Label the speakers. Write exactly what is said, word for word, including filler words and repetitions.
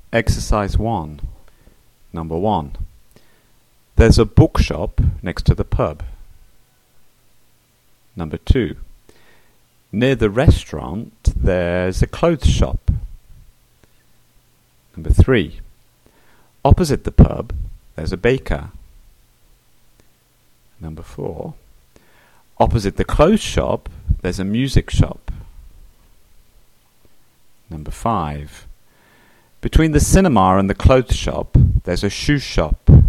Speaker 1: Exercise one. Number one. There's a bookshop next to the pub. Number two. Near the restaurant there's a clothes shop. Number three. Opposite the pub there's a baker. Number four. Opposite the clothes shop there's a music shop. Number five. Between the cinema and the clothes shop there's a shoe shop.